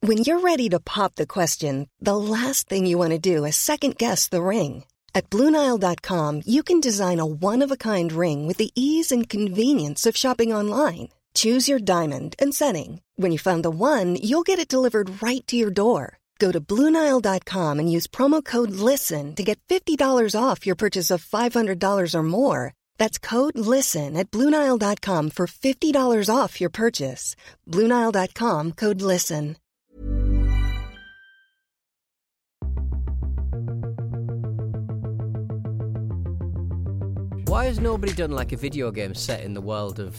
When you're ready to pop the question, the last thing you want to do is second-guess the ring. At BlueNile.com, you can design a one-of-a-kind ring with the ease and convenience of shopping online. Choose your diamond and setting. When you find the one, you'll get it delivered right to your door. Go to BlueNile.com and use promo code LISTEN to get $50 off your purchase of $500 or more. That's code LISTEN at BlueNile.com for $50 off your purchase. BlueNile.com, code LISTEN. Why has nobody done like a video game set in the world of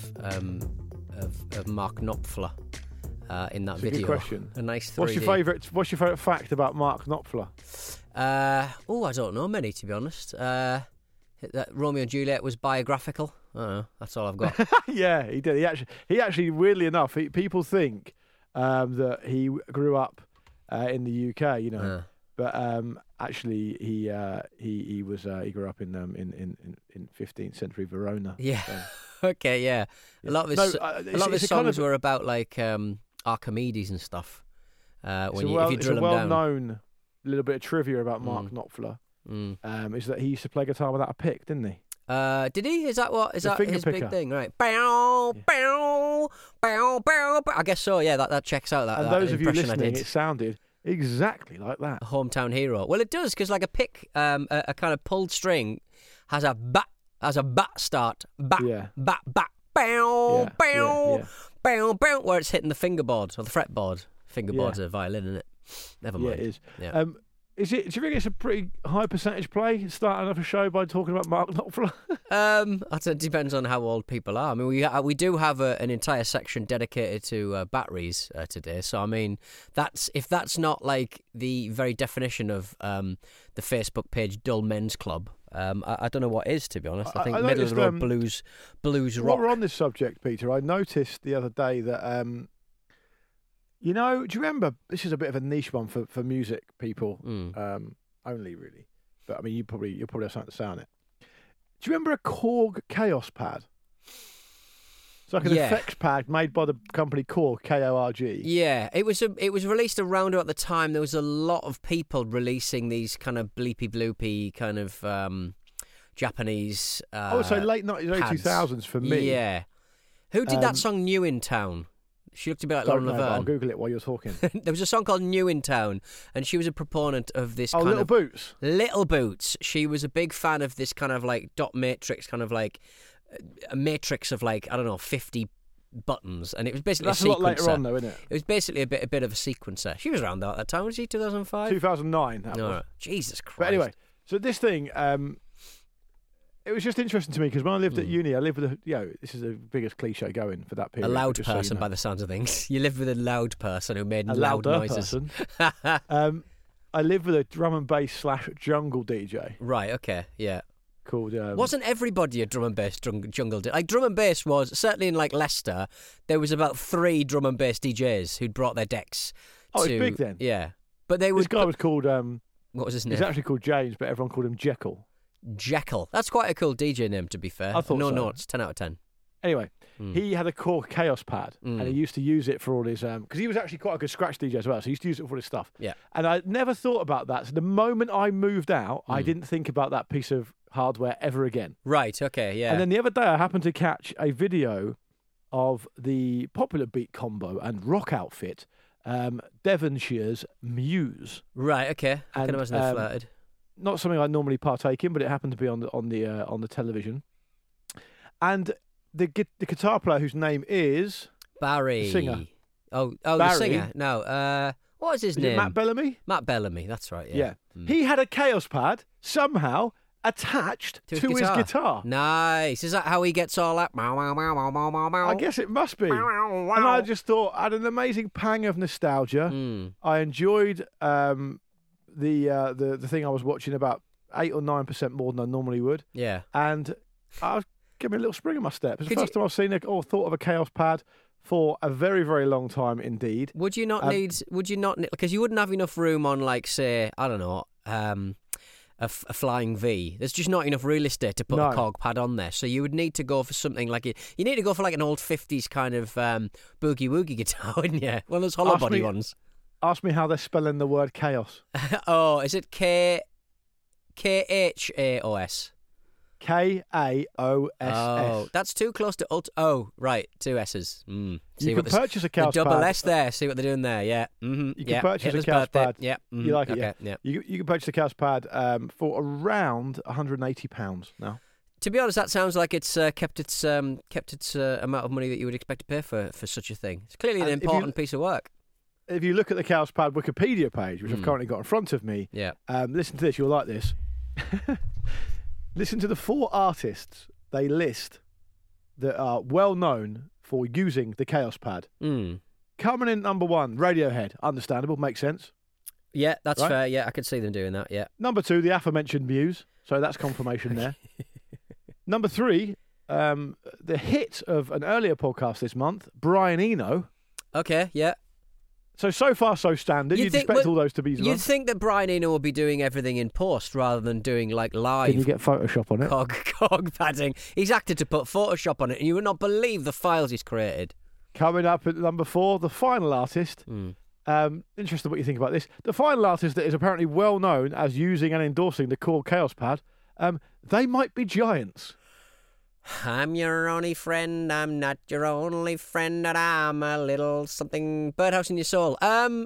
Mark Knopfler in that video? Good question. A nice 3D. What's your favourite fact about Mark Knopfler? I don't know many, to be honest. That Romeo and Juliet was biographical. I don't know. That's all I've got. Yeah, he did. He actually, weirdly enough, people think that he grew up in the UK, you know, but actually he grew up in 15th century Verona. Yeah. So. Okay. Yeah. A lot of his songs were about like Archimedes and stuff. If you drill them down. It's a well-known little bit of trivia about Mark Knopfler. Is that he used to play guitar without a pick, didn't he? Did he? Is that his big thing? Right. Yeah. Bow, bow, bow. I guess so. Yeah, that checks out. And that those of you impression listening, it sounded exactly like that. A hometown hero. Well, it does, because like a pick, a kind of pulled string has a bat start. Bat, bat, bat. Bow, bow, bow, bow. Where it's hitting the fingerboard or the fretboard. Fingerboard's a violin, isn't it? Never mind. Yeah, it is. Yeah. Do you think it's a pretty high percentage play starting off a show by talking about Mark Knopfler? It depends on how old people are. I mean, we do have an entire section dedicated to batteries today. So I mean, if that's not like the very definition of the Facebook page Dull Men's Club. I don't know what is, to be honest. I think middle of the road blues rock. While we're on this subject, Peter, I noticed the other day that. Do you remember, this is a bit of a niche one for music people, only really, but I mean, you'll probably have something to say on it. Do you remember a Korg Chaos pad? It's like an effects pad made by the company Korg, Korg. Yeah, it was released around about the time there was a lot of people releasing these kind of bleepy bloopy kind of Japanese. I would say late 90s, early 2000s for me. Yeah, who did that song "New in Town"? She looked a bit like Lauren Laverne. I'll Google it while you're talking. There was a song called New in Town, and she was a proponent of this kind Little of... Boots? Little Boots. She was a big fan of this kind of like dot matrix, kind of like a matrix of like, I don't know, 50 buttons, and it was basically That's a sequencer. A lot later on though, isn't it? It was basically a bit of a sequencer. She was around that at that time, was she? 2005? 2009, that was. Right. Jesus Christ. But anyway, so this thing... it was just interesting to me because when I lived at uni, I lived with this is the biggest cliche going for that period. A loud person, by the sounds of things. You lived with a loud person who made loud noises. I lived with a drum and bass / jungle DJ. Right. Okay. Yeah. Called. Wasn't everybody a drum and bass jungle DJ? Like drum and bass was certainly in like Leicester. There was about 3 drum and bass DJs who'd brought their decks. Oh, it's big then. Yeah, but they were. This guy was called. What was his name? He's actually called James, but everyone called him Jekyll. Jekyll. That's quite a cool DJ name, to be fair. I thought no so. notes, 10 out of 10. Anyway, he had a Korg Chaos pad, and he used to use it for all his... Because he was actually quite a good scratch DJ as well, so he used to use it for all his stuff. Yeah. And I never thought about that. So the moment I moved out, I didn't think about that piece of hardware ever again. Right, okay, yeah. And then the other day, I happened to catch a video of the popular beat combo and rock outfit, Devonshire's Muse. Right, okay. I can imagine they flirted. Not something I normally partake in, but it happened to be on the television. And the guitar player, whose name is Barry, the singer. Oh, Barry. The singer. No, what was his name? It Matt Bellamy. Matt Bellamy. That's right. Yeah. He had a Chaos pad somehow attached to his guitar. Nice. Is that how he gets all that? I guess it must be. And I just thought, I had an amazing pang of nostalgia. I enjoyed. The thing I was watching about 8 or 9% more than I normally would. Yeah. And I was giving me a little spring in my step. It's the first time I've seen or thought of a Chaos pad for a very, very long time indeed. Would you not need, because you wouldn't have enough room on, like, say, I don't know, a Flying V. There's just not enough real estate to put a Korg pad on there. So you would need to go for something like you need to go for like an old 50s kind of boogie woogie guitar, wouldn't you? One of those hollow body ones. Ask me how they're spelling the word chaos. Oh, is it Khaos? Kaoss. Oh, that's too close to Oh, right, 2 S's. You can purchase a Chaos the double pad. S there. See what they're doing there. Yeah. Mm-hmm. You can purchase a Chaos pad. Yeah. Mm-hmm. You like it, okay. yeah? You can purchase a Chaos pad for around £180 now. To be honest, that sounds like it's kept its amount of money that you would expect to pay for such a thing. It's clearly an important piece of work. If you look at the Chaos pad Wikipedia page, which I've currently got in front of me, listen to this. You'll like this. Listen to the 4 artists they list that are well known for using the Chaos pad. Coming in number 1, Radiohead. Understandable, makes sense. Yeah, that's fair. Yeah, I could see them doing that. Yeah. Number 2, the aforementioned Muse. So that's confirmation there. Number 3, the hit of an earlier podcast this month, Brian Eno. Okay, yeah. So far, so standard. You'd expect all those to be as well. You'd think that Brian Eno would be doing everything in post rather than doing like live. Can you get Photoshop on it? Cog padding. He's acted to put Photoshop on it, and you would not believe the files he's created. Coming up at number 4, the final artist. Interesting what you think about this. The final artist that is apparently well known as using and endorsing the Core Chaos pad. They might be giants. I'm your only friend, I'm not your only friend, and I'm a little something birdhouse in your soul.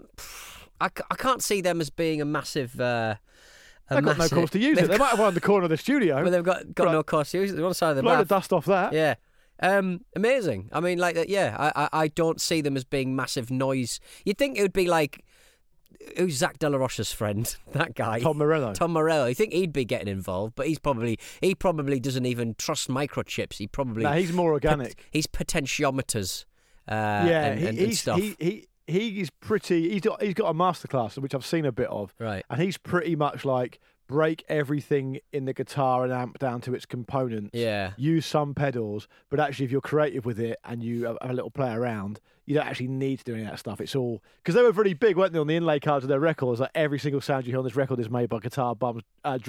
I can't see them as being a massive... They've got no cause to use it. They might have one in the corner of the studio. But they've got no cause to use it. They're on the side of the blow the dust off that. Yeah. Amazing. I mean, I don't see them as being massive noise. You'd think it would be like... Who's Zach De La Rocha's friend? That guy, Tom Morello. You think he'd be getting involved, but he probably doesn't even trust microchips. He's more organic. He's potentiometers. And stuff. He's pretty. He's got a masterclass which I've seen a bit of. Right. And he's pretty much like break everything in the guitar and amp down to its components. Yeah. Use some pedals, but actually, if you're creative with it and you have a little play around, you don't actually need to do any of that stuff. It's all because they were really big, weren't they, on the inlay cards of their records? Like every single sound you hear on this record is made by guitar, drums,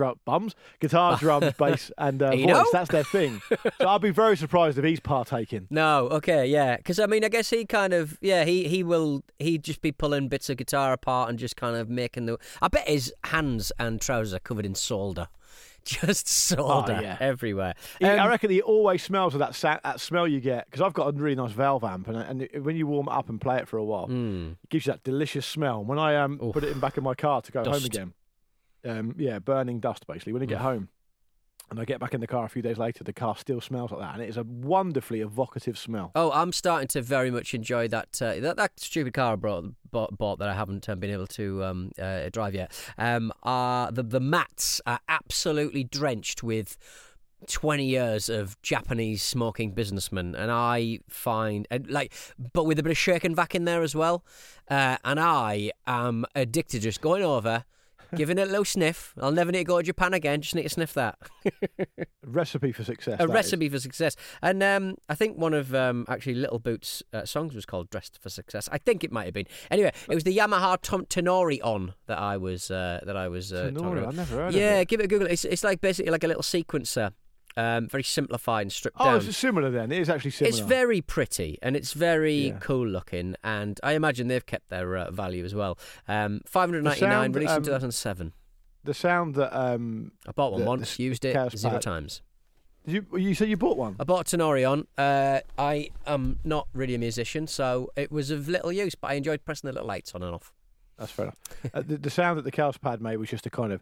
bass, and voice. That's their thing. So I'd be very surprised if he's partaking. No, okay, yeah, because I mean, I guess he kind of, he'd just be pulling bits of guitar apart and just kind of making the. I bet his hands and trousers are covered in solder. Just solder everywhere. I reckon he always smells of that smell you get, because I've got a really nice valve amp, and when you warm it up and play it for a while, it gives you that delicious smell. When I put it in back of my car to go home again, burning dust basically. When I get home and I get back in the car a few days later, the car still smells like that, and it is a wonderfully evocative smell. Oh, I'm starting to very much enjoy that that stupid car I bought that I haven't been able to drive yet. The mats are absolutely drenched with 20 years of Japanese smoking businessmen, and I find but with a bit of shake and vac in there as well, and I am addicted to just going over, giving it a little sniff. I'll never need to go to Japan again. Just need to sniff that. Recipe for success. A recipe for success. And I think one of actually Little Boots' songs was called "Dressed for Success." I think it might have been. Anyway, it was the Yamaha Tenori On that I was talking about. I've never heard of it. Yeah, give it a Google. It's like basically like a little sequencer. Very simplified and stripped down. Oh, it's similar then. It is actually similar. It's very pretty and it's very cool looking, and I imagine they've kept their value as well. $599, released in 2007. The sound that I bought one once, used it 0 times. You said you bought one? I bought a Tenori On. I am not really a musician, so it was of little use, but I enjoyed pressing the little lights on and off. That's fair enough. The sound that the Chaos pad made was just a kind of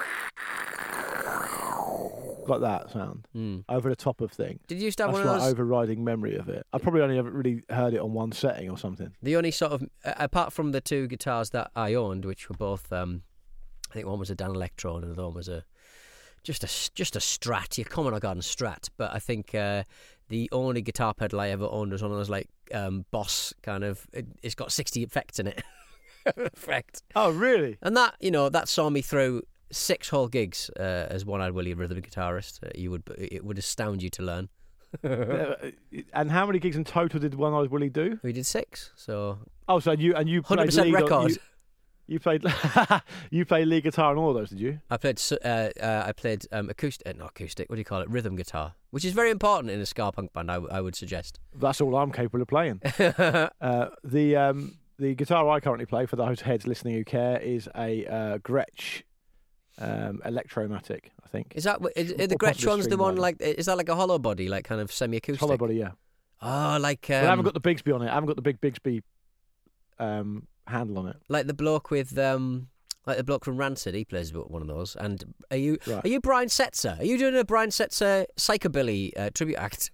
like that sound over the top of thing. Did you used to have That's one of those? Overriding memory of it. I probably only ever really heard it on one setting or something. The only sort of apart from the 2 guitars that I owned, which were both I think one was a Dan Electro and another one was just a Strat, your Commodore Garden Strat. But I think the only guitar pedal I ever owned was one of those like Boss kind of. It's got 60 effects in it. Effect. Oh, really? And that saw me through 6 whole gigs as one-eyed Willie, rhythm guitarist. It would astound you to learn. And how many gigs in total did One-Eyed Willie do? We did 6. So so you 100% record. You played you played lead guitar on all of those, did you? I played acoustic, not acoustic. What do you call it? Rhythm guitar, which is very important in a ska punk band. I would suggest. That's all I'm capable of playing. the guitar I currently play, for those heads listening who care, is a Gretsch Electromatic, I think. Is that the Gretsch one's the one like? Is that like a hollow body, like kind of semi-acoustic? Hollow body, yeah. Oh, like. Well, I haven't got the Bigsby on it. I haven't got the big Bigsby handle on it. Like the bloke with like the bloke from Rancid, he plays one of those. And are you Brian Setzer? Are you doing a Brian Setzer psychobilly tribute act?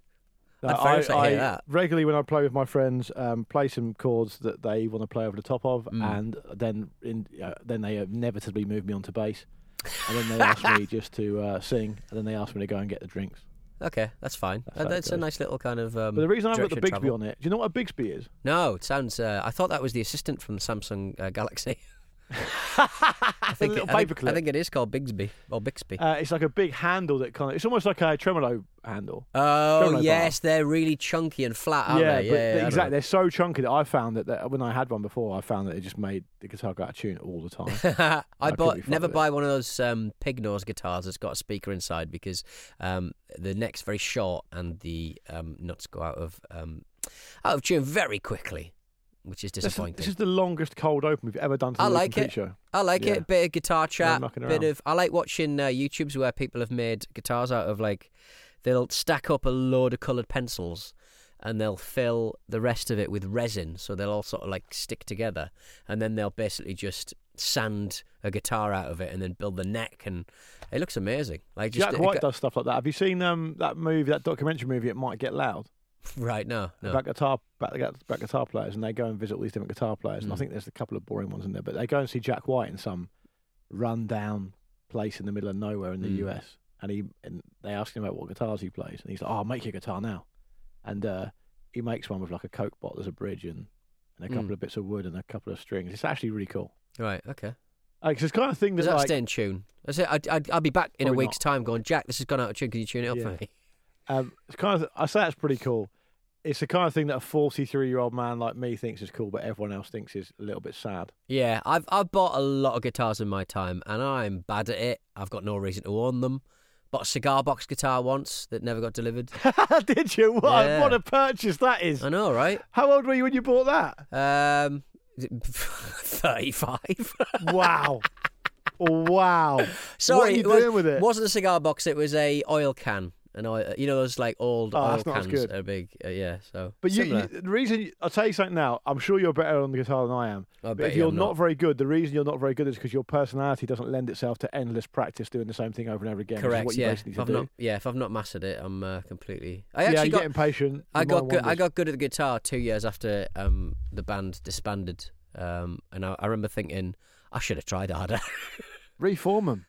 I regularly, when I play with my friends, play some chords that they want to play over the top of, and then they inevitably move me onto bass, and then they ask me just to sing, and then they ask me to go and get the drinks. Okay, that's fine. That's a nice little kind of. But the reason I've got the Bigsby travel. on it, do you know what a Bigsby is? No, it sounds. I thought that was the assistant from the Samsung Galaxy. I think it is called Bigsby or Bixby. It's like a big handle that kind of. It's almost like a tremolo handle. Oh tremolo yes, bar. They're really chunky and flat, aren't they? Yeah, exactly. They're so chunky that I found that when I had one before, I found that it just made the guitar go out of tune all the time. Never buy one of those pig nose guitars that's got a speaker inside, because the neck's very short and the nuts go out of tune very quickly, which is disappointing. This is the longest cold open we've ever done to the Complete Show. I like it. Bit of guitar chat. I like watching YouTubes where people have made guitars out of, like, they'll stack up a load of coloured pencils and they'll fill the rest of it with resin, so they'll all sort of like stick together, and then they'll basically just sand a guitar out of it and then build the neck, and it looks amazing. Like Jack White does stuff like that. Have you seen that documentary movie, It Might Get Loud? Right, no. About guitar players, and they go and visit all these different guitar players, and I think there's a couple of boring ones in there, but they go and see Jack White in some run-down place in the middle of nowhere in the US, and they ask him about what guitars he plays, and he's like, "Oh, I'll make you a guitar now," and he makes one with like a Coke bottle as a bridge and a couple of bits of wood and a couple of strings. It's actually really cool. Right, okay. Because it's kind of thing that does that stay in tune? I'll be back in a week's time going, Jack, this has gone out of tune. Can you tune it up for me? It's kind of. I say that's pretty cool. It's the kind of thing that a 43-year-old man like me thinks is cool, but everyone else thinks is a little bit sad. Yeah, I've bought a lot of guitars in my time, and I'm bad at it. I've got no reason to own them. Bought a cigar box guitar once that never got delivered. Did you? What a purchase that is! I know, right? How old were you when you bought that? 35. Wow. Wow. Sorry, what are you doing with it? It wasn't a cigar box. It was a oil can. And you know those like old oil cans are big, So, but the reason I'll tell you something now. I'm sure you're better on the guitar than I am. But if you're not very good, the reason you're not very good is because your personality doesn't lend itself to endless practice doing the same thing over and over again. Correct. What you basically need to do. If I've not mastered it, I'm completely. You get impatient. I got good at the guitar 2 years after the band disbanded, and I remember thinking I should have tried harder. Reform them.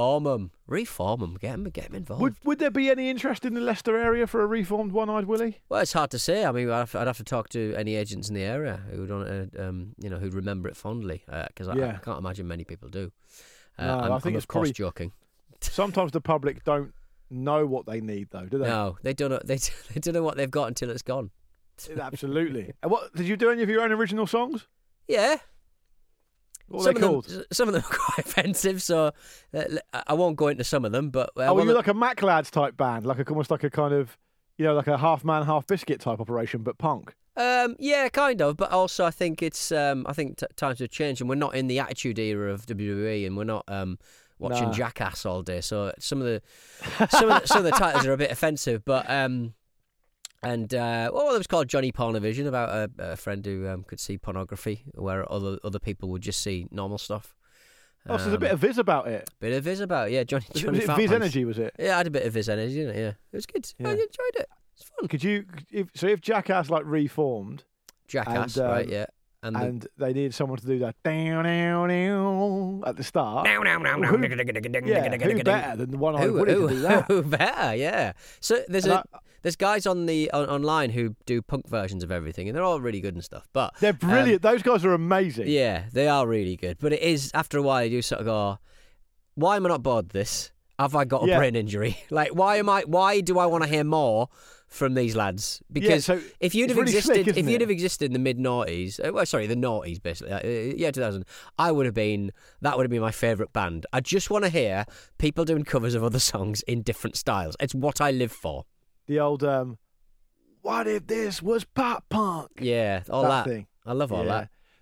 Get them involved. Would there be any interest in the Leicester area for a reformed One-Eyed Willie? Well, it's hard to say. I mean, I'd have to talk to any agents in the area who would want to, who'd remember it fondly, because I can't imagine many people do. I think it's probably joking. Sometimes the public don't know what they need, though, do they? No, they don't know. They don't know what they've got until it's gone. Absolutely. What did you do? Any of your own original songs? Yeah. What were they called? Some of them are quite offensive, so I won't go into some of them. But were you like a Mac Lads type band, almost like a kind of, like a half man, half biscuit type operation, but punk? Yeah, kind of. But also, I think it's times have changed, and we're not in the Attitude era of WWE, and we're not watching Jackass all day. So some of the titles are a bit offensive, but. And it was called Johnny Pornovision, about a friend who could see pornography where other people would just see normal stuff. So there's a bit of Viz about it. Johnny. Was it Viz Energy, was it? Yeah, I had a bit of Viz Energy, didn't it? Yeah, it was good. Yeah. I enjoyed it. It's fun. If Jackass reformed, Jackass, right? Yeah. And they needed someone to do that down at the start. Who better than the One-Eyed Willie to do that? Who better? Yeah. So there's guys online who do punk versions of everything, and they're all really good and stuff. But they're brilliant. Those guys are amazing. Yeah, they are really good. But it is, after a while, you sort of go, "Why am I not bored of this? Have I got a brain injury? Like, why do I want to hear more from these lads?" Because if you'd have existed in the mid-noughties, the noughties basically, 2000, that would have been my favourite band. I just want to hear people doing covers of other songs in different styles. It's what I live for. The old, what if this was pop punk? Yeah, all that. Thing. I love all that.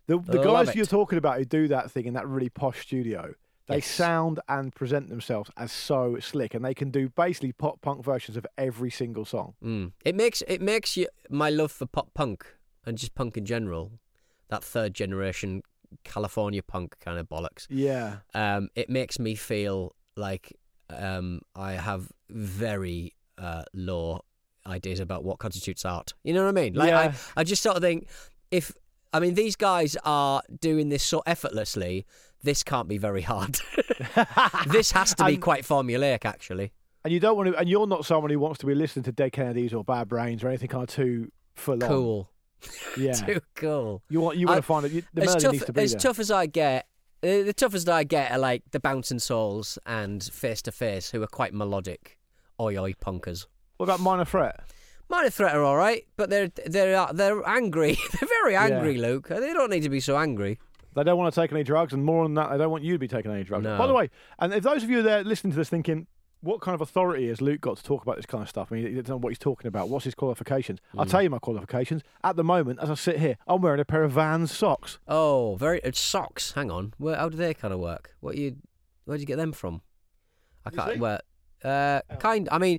The Love guys it. you're talking about who do that thing in that really posh studio, they Yes. sound and present themselves as so slick, and they can do basically pop punk versions of every single song. It makes my love for pop punk and just punk in general, that third generation California punk kind of bollocks. Yeah. It makes me feel like I have very low ideas about what constitutes art. You know what I mean? Like Yeah. I just sort of think these guys are doing this so effortlessly. This can't be very hard. This has to be quite formulaic, actually. And you don't want to, and you're not someone who wants to be listening to Dead Kennedys or Bad Brains or anything kind of too full on. Cool. Yeah. Too cool. You want to find it. The melody needs to be as there. tough as I get, the toughest I get are like the Bouncing Souls and Face to Face, who are quite melodic, oi punkers. What about Minor Threat? Minor Threat are all right, but they're angry. They're very angry, Yeah. Luke. They don't need to be so angry. They don't want to take any drugs, and more than that, they don't want you to be taking any drugs. No. By the way, and if those of you there listening to this thinking, what kind of authority has Luke got to talk about this kind of stuff? I mean, he doesn't know what he's talking about. What's his qualifications? I'll tell you my qualifications. At the moment, as I sit here, I'm wearing a pair of Vans socks. Oh, it's socks. Hang on. How do they kind of work? Where'd you get them from? I You can't. see? Well, I mean,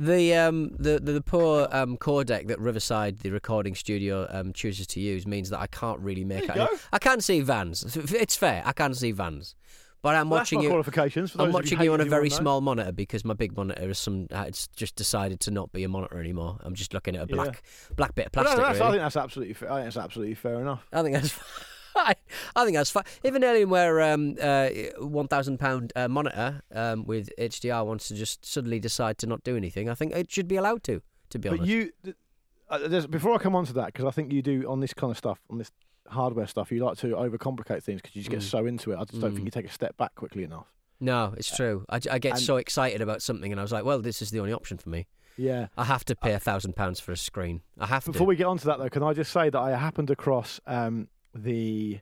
the poor codec that Riverside, the recording studio, chooses to use means that I can't really make There you out. go. I can see Vans. It's fair. I can see Vans, but I'm Well, watching that's my you. qualifications. For those I'm of watching you on a haters who very won't know. small monitor because my big monitor is it's just decided to not be a monitor anymore. I'm just looking at a black bit of But plastic. no, I really. think that's absolutely fair. I think that's absolutely fair enough. I think that's fine. I think that's fine. If an Alienware £1,000 monitor with HDR wants to just suddenly decide to not do anything, I think it should be allowed to be honest. But before I come on to that, because I think you do on this kind of stuff, on this hardware stuff, you like to overcomplicate things because you just get so into it. I just don't think you take a step back quickly enough. No, it's true. I get and- so excited about something and I was like, well, this is the only option for me. Yeah. I have to pay £1,000 for a screen. I have to. Before we get on to that, though, can I just say that I happened across the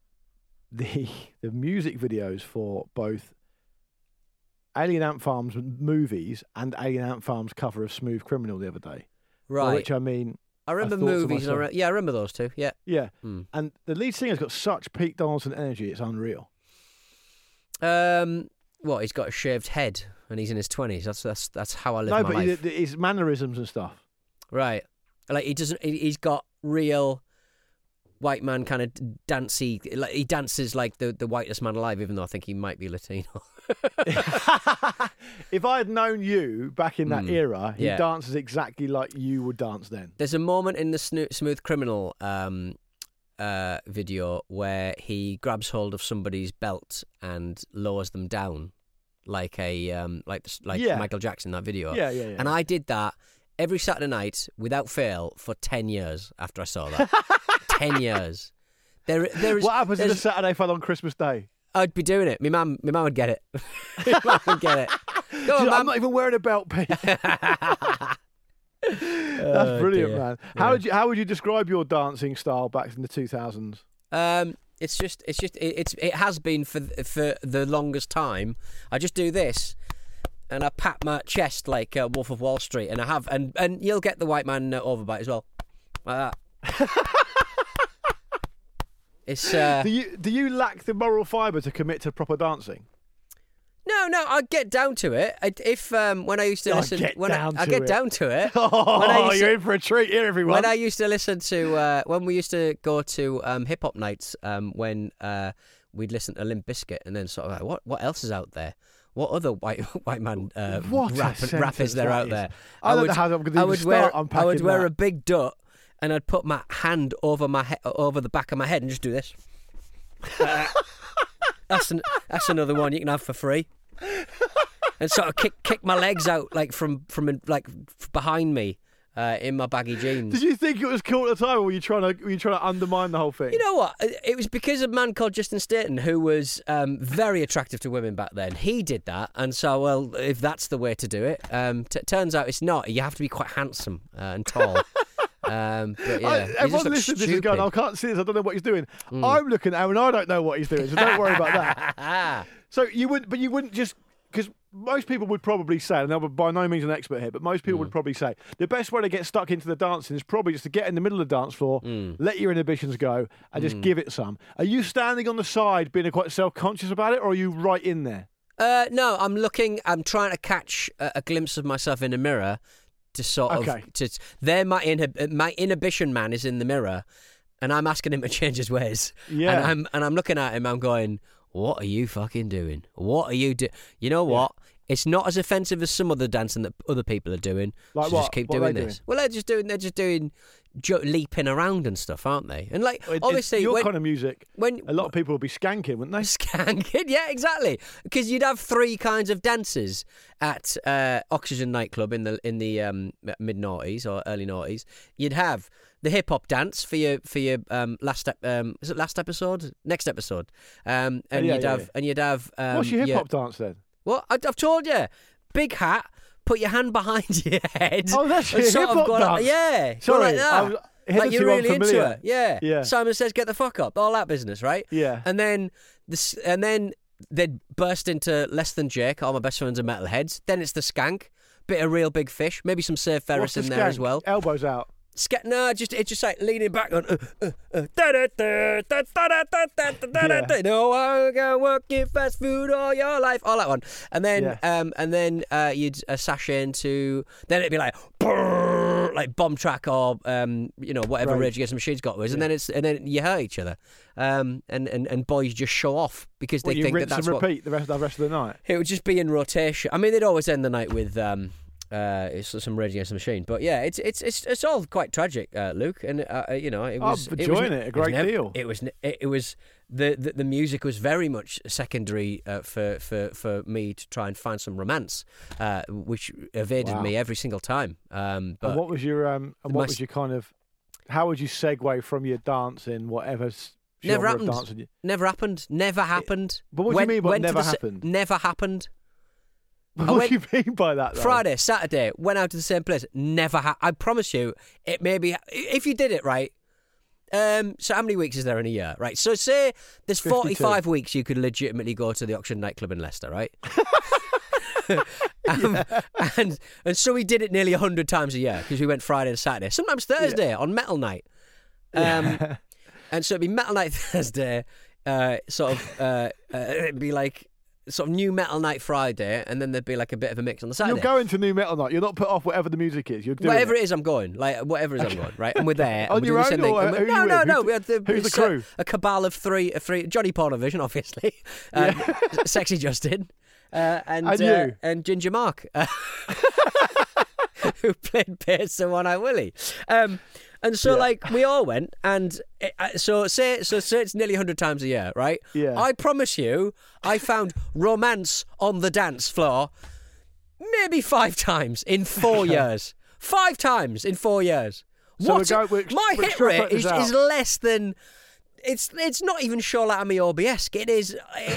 music videos for both Alien Ant Farm's movies and Alien Ant Farm's cover of Smooth Criminal the other day. By Right. which I mean, I remember thought to movies. And myself- I remember those two. Yeah. yeah. Mm. And the lead singer's got such Pete Donaldson energy, it's unreal. What? He's got a shaved head and he's in his 20s. That's how I live No, my but life. his mannerisms and stuff. Right. Like he doesn't. He's got real white man kind of dancey. Like he dances like the whitest man alive, even though I think he might be Latino. If I had known you back in that era, he yeah. dances exactly like you would dance then. There's a moment in the Smooth Criminal video where he grabs hold of somebody's belt and lowers them down, like Yeah. Michael Jackson, that video. Yeah. And I did that every Saturday night without fail for 10 years after I saw that. 10 years. There is. What happens if the Saturday fell on Christmas Day? I'd be doing it. My mum would get it. My mum would get it. Go on, I'm mum. not even wearing a belt, Pete. That's brilliant, dear. man. Yeah. How would you describe your dancing style back in the 2000s? It has been for the longest time. I just do this, and I pat my chest like Wolf of Wall Street, and I have, and you'll get the white man overbite as well, like that. It's Do you lack the moral fibre to commit to proper dancing? no. I get down to it. When I used to listen, I get down to it. Oh, you're in for a treat here, everyone. When I used to listen to when we used to go to hip hop nights, when we'd listen to Limp Bizkit, and then sort of like, what else is out there? What other white man What a rap sentence is there that out is. there? I don't know how I'm going to start unpacking I would wear that. a big dot, and I'd put my hand over over the back of my head, and just do this. That's another one you can have for free. And sort of kick my legs out like from like behind me in my baggy jeans. Did you think it was cool at the time, or were you trying to undermine the whole thing? You know what? It was because of a man called Justin Staten who was very attractive to women back then. He did that, and so, well, if that's the way to do it, turns out it's not. You have to be quite handsome and tall. But yeah, everyone listening to this is going, I can't see this, I don't know what he's doing. I'm looking at him and I don't know what he's doing, so don't worry about that. So you wouldn't just because most people would probably say, and I'm by no means an expert here, but most people would probably say the best way to get stuck into the dancing is probably just to get in the middle of the dance floor, let your inhibitions go, and just give it some. Are you standing on the side being quite self-conscious about it, or are you right in there? No, I'm trying to catch a glimpse of myself in the mirror to sort of... my inhibition man is in the mirror, and I'm asking him to change his ways. Yeah. And I'm looking at him, I'm going, what are you fucking doing? What are you doing? You know what? It's not as offensive as some other dancing that other people are doing. Like so what? Just keep What doing are they this. Well, they're just doing leaping around and stuff, aren't they? And like, obviously, your kind of music, a lot of people would be skanking, wouldn't they? Skanking, yeah, exactly. Because you'd have three kinds of dances at Oxygen nightclub in the mid noughties or early noughties. You'd have the hip hop dance for your last is it last episode? Next episode. And you'd have what's your hip hop dance then? Well, I've told you, big hat. Put your hand behind your head. Oh, that's your hip hop dance. Yeah, sorry, like that. Like you're really into it. Yeah. Simon Says, "Get the fuck up." All that business, right? Yeah. And then they'd burst into Less Than Jake. All my best friends are metalheads. Then it's the skank, bit of Real Big Fish, maybe some Sir Ferris in there as well. Elbows out. No, it's just like leaning back on. No, I'm gonna work in fast food all your life, all that one, and then you'd sashay into. Then it'd be like bomb track or whatever Rage Against the Machine's got was, and then you hurt each other, and boys just show off because they think that's and repeat the rest of the night. It would just be in rotation. I mean, they'd always end the night with it's some Rage Against the Machine, but yeah, it's all quite tragic, Luke, and it was. I'm enjoying it a great deal. It was the music was very much secondary for me to try and find some romance, which evaded me every single time. But and what was your was your kind of? How would you segue from your dancing, whatever? Never happened. Never happened. Never happened. But what do you mean by never happened? Never happened. What do you mean by that, though? Friday, Saturday, went out to the same place. Never I promise you, it may be... If you did it right... so how many weeks is there in a year, right? So say there's 45 weeks you could legitimately go to the Oxygen nightclub in Leicester, right? And so we did it nearly 100 times a year because we went Friday to Saturday. Sometimes Thursday on Metal Night. And so it'd be Metal Night Thursday, it'd be like... sort of New Metal Night Friday, and then there'd be like a bit of a mix on the Saturday. You're going to New Metal Night. You're not put off whatever the music is. You're doing whatever it is. I'm going. Like whatever it is, I'm going. Right, and we're there. On your own, or who are you with? No. We had who's the crew? A cabal of three. Johnny Pornovision, obviously. Sexy Justin, and Ginger Mark, who played bass on One Eye Willie. And so, we all went, and so it's nearly 100 times a year, right? Yeah. I promise you, I found romance on the dance floor maybe 5 times in 4 years. 5 times in 4 years. So my hit rate is less than... It's not even Shola Ami Obi-esque. It is...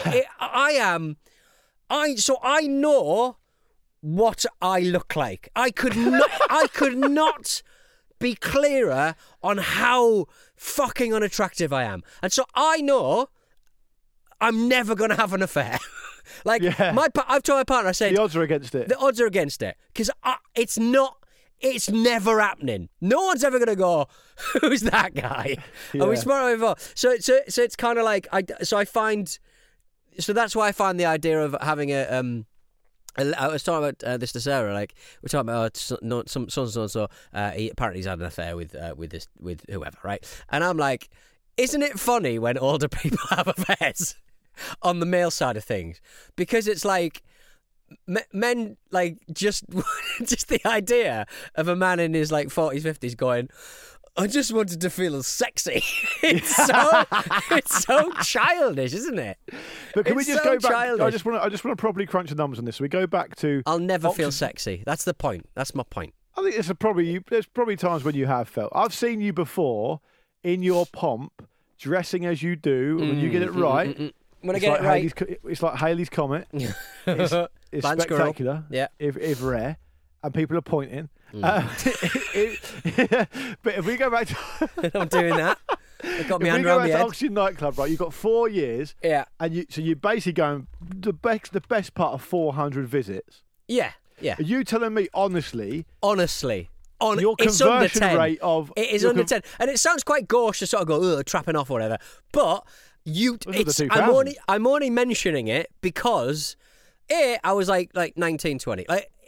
So I know what I look like. I could not be clearer on how fucking unattractive I am. And so I know I'm never going to have an affair. I've told my partner, I said... The odds are against it. The odds are against it. Because it's never happening. No one's ever going to go, who's that guy? Yeah. Are we smart over? So it's kind of like... So that's why I find the idea of having a... I was talking about this to Sarah. Like we're talking about so apparently he's had an affair with whoever, right? And I'm like, isn't it funny when older people have affairs on the male side of things? Because it's like men like just the idea of a man in his like 40s, 50s going, I just wanted to feel sexy. It's so childish, isn't it? But can we just go back? Childish. I just want to properly crunch the numbers on this. So we go back to. I'll never feel sexy. That's the point. That's my point. I think there's probably times when you have felt. I've seen you before in your pomp, dressing as you do when you get it right. When I get it right, it's like Halley's Comet. It's spectacular. Yeah, if rare, and people are pointing. But if we go back to... I'm doing that. It got me If we hand go around back the to head. Oxygen nightclub, right? You've got 4 years. Yeah. And you're basically going the best part of 400 visits. Yeah. Yeah. Are you telling me honestly? Honestly. Your it's under conversion 10. rate of It is under 10. And it sounds quite gauche to sort of go, trapping off or whatever. But I'm only mentioning it because I was like 19, 20.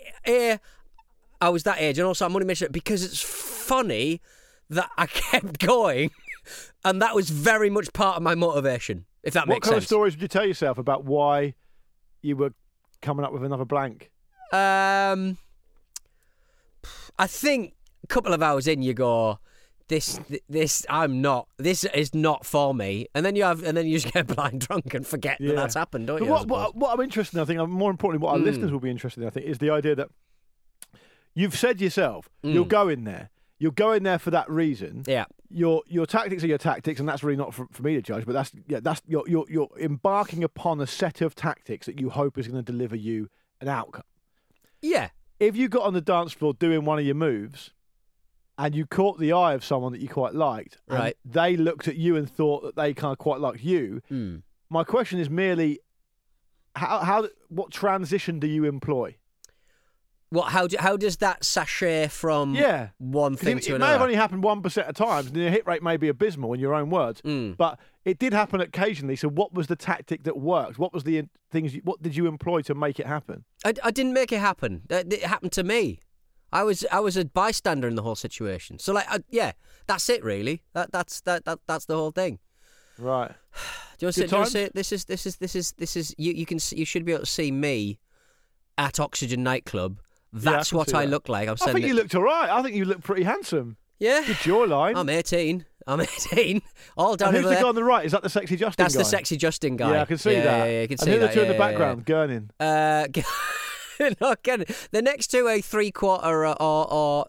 I was that age, and also I'm only mentioning it because it's funny that I kept going, and that was very much part of my motivation, if that makes sense. What kind of stories would you tell yourself about why you were coming up with another blank? I think a couple of hours in, you go, this is not for me, and then you just get blind drunk and forget that that's happened, don't you? What I'm interested in, I think, more importantly, what our listeners will be interested in, I think, is the idea that you've said yourself, you'll go in there. You'll go in there for that reason. Yeah. Your tactics are your tactics, and that's really not for me to judge. But that's you're embarking upon a set of tactics that you hope is going to deliver you an outcome. Yeah. If you got on the dance floor doing one of your moves, and you caught the eye of someone that you quite liked, and they looked at you and thought that they kind of quite liked you, my question is merely, what transition do you employ? What? How does that sashay from one thing to another? It may have only happened 1% of times, and the hit rate may be abysmal in your own words. But it did happen occasionally. So, what was the tactic that worked? What was the things? What did you employ to make it happen? I didn't make it happen. It happened to me. I was a bystander in the whole situation. So, that's it really. That's the whole thing. Right. Do you want to say this is you should be able to see me at Oxygen nightclub. That's what I look like. I think you looked all right. I think you look pretty handsome. Yeah. Good jawline. I'm 18. All down and over who's the guy on the right? Is that the Sexy Justin guy? That's the Sexy Justin guy. Yeah, I can see that. Yeah, you can see and that. And who are the two in the background? Gurning. Not getting the next two a 3/4 or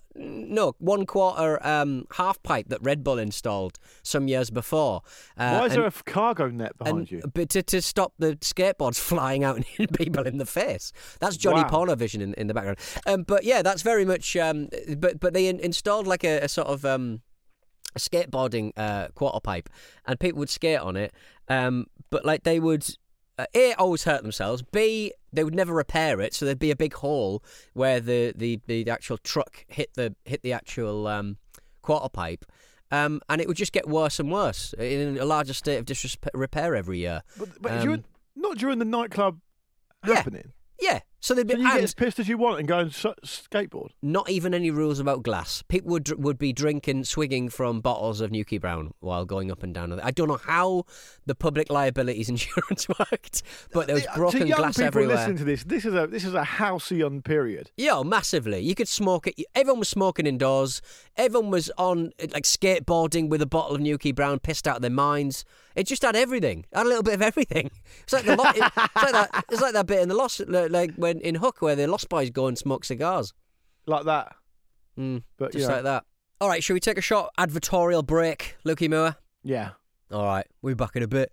1/4 half pipe that Red Bull installed some years before. Why is there a cargo net behind you? But to stop the skateboards flying out and hitting people in the face. That's Johnny Pornovision in the background. But yeah, that's very much. But they installed like a sort of a skateboarding quarter pipe, and people would skate on it. But like they would. A, always hurt themselves. B, they would never repair it, so there'd be a big hole where the actual truck hit the actual quarter pipe, and it would just get worse and worse in a larger state of disrepair every year. But not during the nightclub happening. Yeah. So they'd be. So you get as pissed as you want and go and skateboard. Not even any rules about glass. People would be swigging from bottles of Nuki Brown while going up and down. I don't know how the public liabilities insurance worked, but there was broken glass everywhere. To young people listening to this is a halcyon period. Yeah, massively. You could smoke it. Everyone was smoking indoors. Everyone was on like skateboarding with a bottle of Nuki Brown, pissed out of their minds. It just had everything. It had a little bit of everything. It's like it's like that bit in the Lost, like when in Hook, where the Lost Boys go and smoke cigars. Like that. But just like that. All right, shall we take a short advertorial break, Lukey Moore? Yeah. All right, we'll be back in a bit.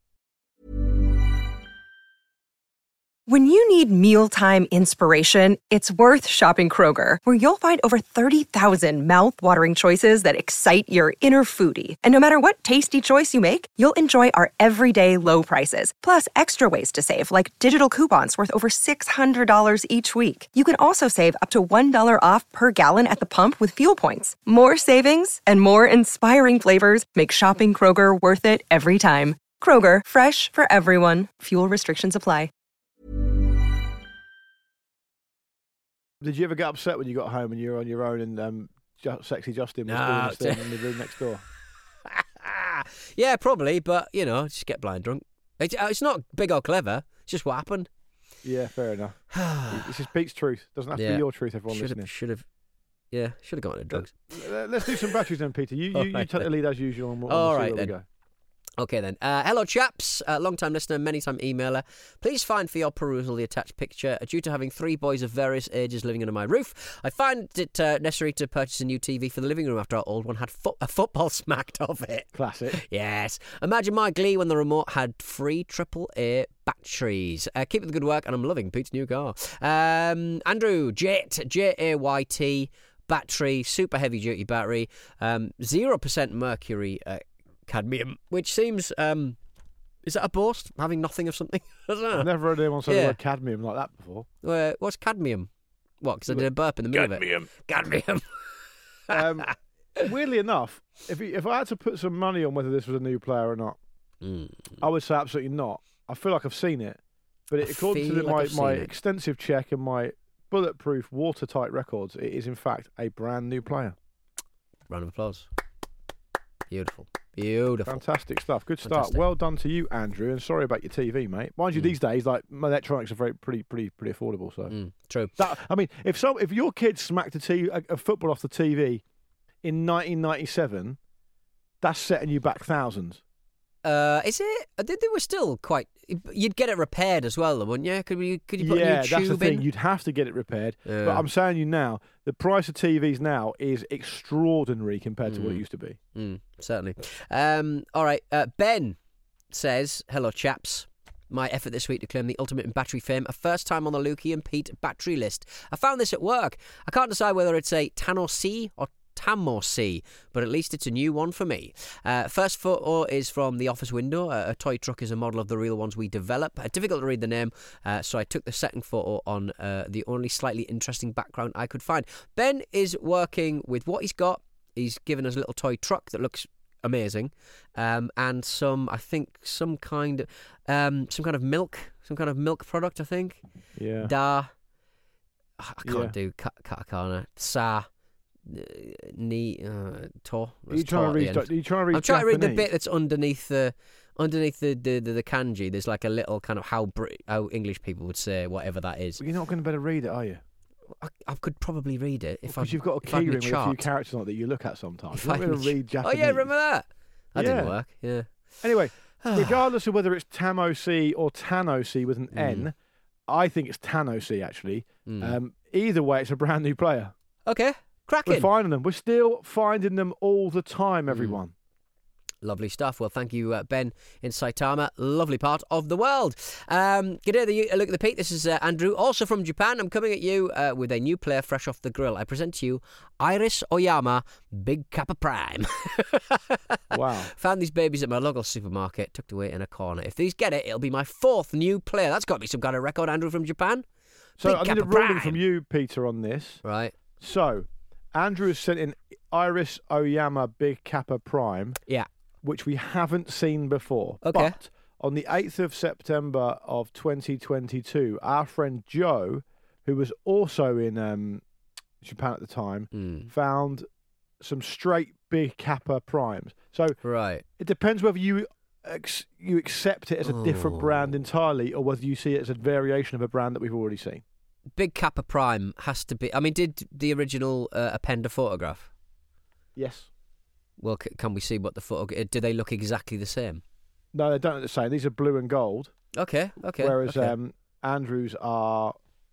When you need mealtime inspiration, it's worth shopping Kroger, where you'll find over 30,000 mouth-watering choices that excite your inner foodie. And no matter what tasty choice you make, you'll enjoy our everyday low prices, plus extra ways to save, like digital coupons worth over $600 each week. You can also save up to $1 off per gallon at the pump with fuel points. More savings and more inspiring flavors make shopping Kroger worth it every time. Kroger, fresh for everyone. Fuel restrictions apply. Did you ever get upset when you got home and you were on your own and Sexy Justin was doing his thing in the room next door? Yeah, probably, but, just get blind drunk. It's not big or clever. It's just what happened. Yeah, fair enough. This is Pete's truth. Doesn't have to be your truth, everyone listening. Should have gone to drugs. Let's do some batteries then, Peter. You take the lead as usual and we'll All see right, where then. we go. Okay then. Hello chaps, long-time listener, many-time emailer. Please find for your perusal the attached picture. Due to having 3 boys of various ages living under my roof, I find it necessary to purchase a new TV for the living room after our old one had a football smacked off it. Classic. Yes. Imagine my glee when the remote had free AAA batteries. Keep up the good work, and I'm loving Pete's new car. Andrew, Jayt battery, super heavy duty battery, 0% mercury cadmium, which seems is that a boast, having nothing of something? I don't know. I've never heard anyone say the word cadmium like that before. What's cadmium? What? Because I did a burp in the middle of it. Cadmium. Weirdly enough, if I had to put some money on whether this was a new player or not, I would say absolutely not. I feel like I've seen it, but according to my extensive check and my bulletproof, watertight records, it is in fact a brand new player. Round of applause. Beautiful. Fantastic stuff. Good start. Well done to you, Andrew. And sorry about your TV, mate. Mind you, these days, like electronics are pretty affordable. So true. I mean, if your kid smacked a football off the TV in 1997, that's setting you back thousands. Is it? They were still quite. You'd get it repaired as well, though, wouldn't you? Could you put a new tube in? Yeah, that's the thing. You'd have to get it repaired. But I'm saying you now, the price of TVs now is extraordinary compared to what it used to be. Certainly. All right. Ben says, "Hello, chaps. My effort this week to claim the ultimate in battery fame, a first time on the Lukey and Pete battery list. I found this at work. I can't decide whether it's a Tano C or Tammo C, but at least it's a new one for me. First photo is from the office window. A toy truck is a model of the real ones we develop. Difficult to read the name, so I took the second photo on the only slightly interesting background I could find. Ben is working with what he's got. He's given us a little toy truck that looks amazing, and some kind of milk product. I think. Yeah. I can't do katakana. Sa. Are you trying to read I'm trying to read the bit that's underneath the kanji. There's like a little kind of how English people would say whatever that is. Well, you're not going to better read it, are you? I could probably read it because you've got a key ring with a few characters on it that you look at sometimes. You're not going to read Japanese. Oh yeah, remember that? That didn't work. Yeah. Anyway, regardless of whether it's Tammo C or Tano C with an N, I think it's Tano C actually. Either way, it's a brand new player. Okay. Cracking. We're finding them. We're still finding them all the time, everyone. Lovely stuff. Well, thank you, Ben in Saitama. Lovely part of the world. Good day, Look at the Pete. This is Andrew, also from Japan. I'm coming at you with a new player fresh off the grill. I present to you Iris Oyama, Big Kappa Prime. Wow. Found these babies at my local supermarket, tucked away in a corner. If these get it, it'll be my fourth new player. That's got to be some kind of record, Andrew from Japan. So I need a ruling from you, Peter, on this. Right. So Andrew has sent in Iris Oyama Big Kappa Prime. Yeah. Which we haven't seen before. Okay. But on the 8th of September of 2022, our friend Joe, who was also in Japan at the time, found some straight Big Kappa Primes. So it depends whether you accept it as a different brand entirely or whether you see it as a variation of a brand that we've already seen. Big Kappa Prime has to be... I mean, did the original append a photograph? Yes. Well, can we see what the photo... Do they look exactly the same? No, they don't look the same. These are blue and gold. Okay. Whereas Andrew's are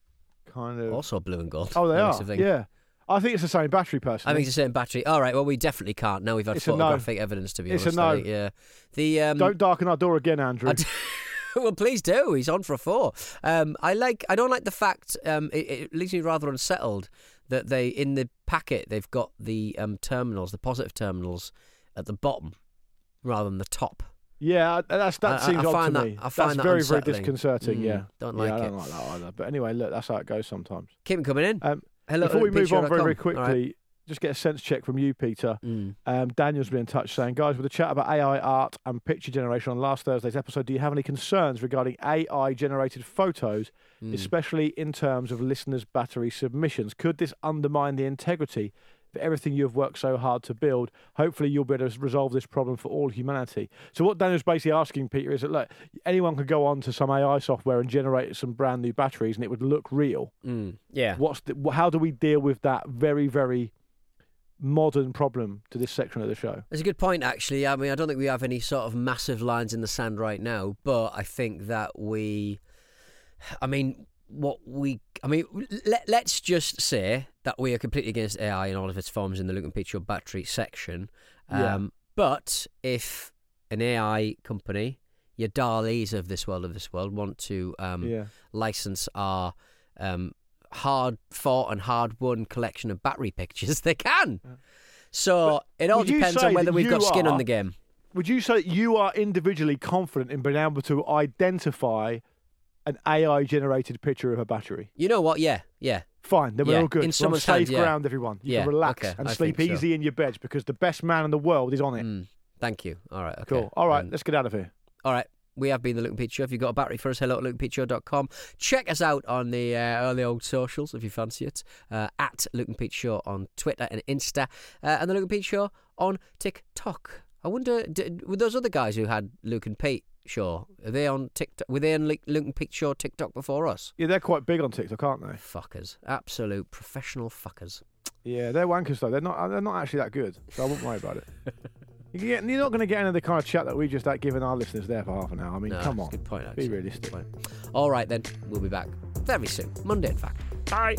kind of... Also blue and gold. Oh, they are? Yeah. I think it's the same battery, personally. I think it's the same battery. All right, well, we definitely can't. Now we've had photographic evidence, to be honest. It's a no. Yeah. Don't darken our door again, Andrew. Well, please do. He's on for a 4. I don't like the fact, it leaves me rather unsettled that in the packet, they've got the terminals, the positive terminals at the bottom rather than the top. Yeah, that seems odd to me. I find that's very, unsettling. very disconcerting, yeah. Don't like it. I don't like that either. But anyway, look, that's how it goes sometimes. Keep them coming in. Hello, before we move on very, very quickly, right. Just get a sense check from you, Peter. Daniel's been in touch saying, guys, with the chat about AI art and picture generation on last Thursday's episode, do you have any concerns regarding AI-generated photos, especially in terms of listeners' battery submissions? Could this undermine the integrity of everything you have worked so hard to build? Hopefully you'll be able to resolve this problem for all humanity. So what Daniel's basically asking, Peter, is that, look, anyone could go on to some AI software and generate some brand new batteries and it would look real. Yeah. How do we deal with that very, very modern problem to this section of the show? It's a good point, actually. I mean, I don't think we have any sort of massive lines in the sand right now, but I think that let's just say that we are completely against AI in all of its forms in the Luke and Pete Show battery section. But if an AI company, your DALL-Es of this world, want to license our hard-fought and hard-won collection of battery pictures, they can. So it all depends on whether we've got skin on the game. would you say that you are individually confident in being able to identify an AI-generated picture of a battery? You know what? Yeah. Fine, then we're all good. In We're on someone's safe hand, ground, everyone. You can relax and sleep easy in your beds because the best man in the world is on it. Thank you. All right. Okay. Cool. All right, let's get out of here. All right. We have been the Luke and Pete Show. If you've got a battery for us, hello at lukeandpeteshow.com. Check us out on the old socials if you fancy it. At Luke and Pete Show on Twitter and Insta. And the Luke and Pete Show on TikTok. I wonder, were those other guys who had Luke and Pete Show, are they on TikTok? Were they on Luke and Pete Show TikTok before us? Yeah, they're quite big on TikTok, aren't they? Fuckers. Absolute professional fuckers. Yeah, they're wankers though. They're not actually that good, so I wouldn't worry about it. You're not going to get any of the kind of chat that we just given our listeners there for half an hour. I mean, come on. Good point, actually. Be realistic. All right, then. We'll be back very soon. Monday, in fact. Bye.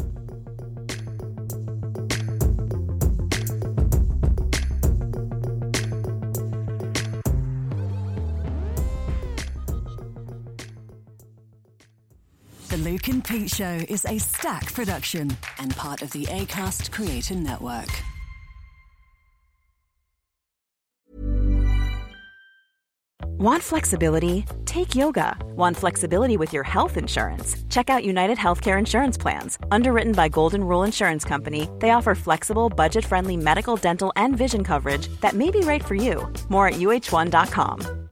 The Luke and Pete Show is a Stack production and part of the Acast Creator Network. Want flexibility? Take yoga. Want flexibility with your health insurance? Check out United Healthcare Insurance Plans. Underwritten by Golden Rule Insurance Company, they offer flexible, budget-friendly medical, dental, and vision coverage that may be right for you. More at uh1.com.